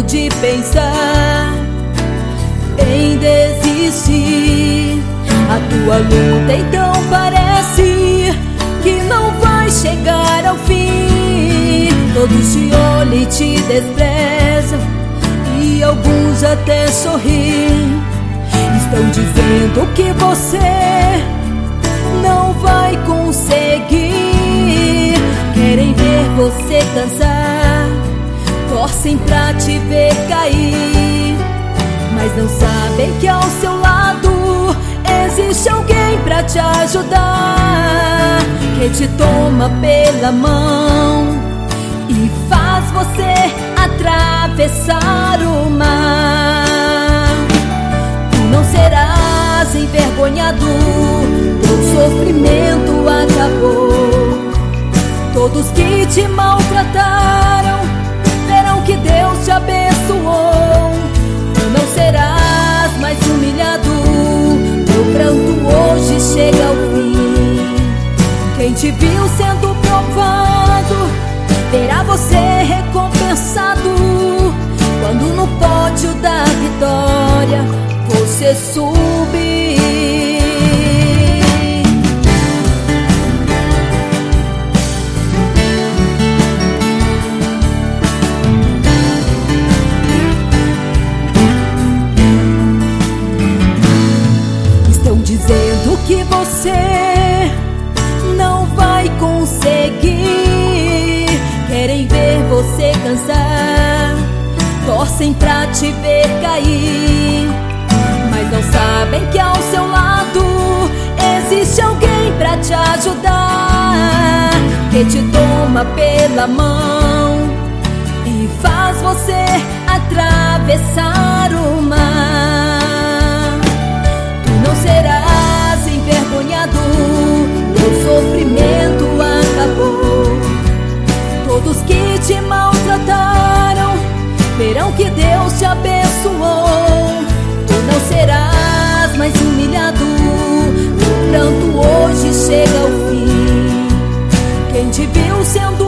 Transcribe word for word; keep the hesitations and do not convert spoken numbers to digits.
de pensar em desistir. A tua luta então parece que não vai chegar ao fim. Todos te olham e te desprezam, e alguns até sorriem. Estão dizendo que você não vai conseguir. Querem ver você cansar, torcem pra te ver cair, mas não sabem que ao seu lado existe alguém pra te ajudar, que te toma pela mão e faz você atravessar o mar. Tu não serás envergonhado, teu sofrimento acabou. Todos que te maltrataram verão que Deus te abençoou. Tu não serás mais humilhado, teu pranto hoje chega ao fim. Quem te viu sendo provado verá você recompensado, quando no pódio da vitória você subir. Dizendo que você não vai conseguir. Querem ver você cansar, torcem pra te ver cair, mas não sabem que ao seu lado existe alguém pra te ajudar, que te toma pela mão e faz você atravessar o mar. Tu não serás envergonhado, teu sofrimento acabou. Todos que te maltrataram verão que Deus te abençoou. Tu não serás mais humilhado, teu pranto hoje chega ao fim. Quem te viu sendo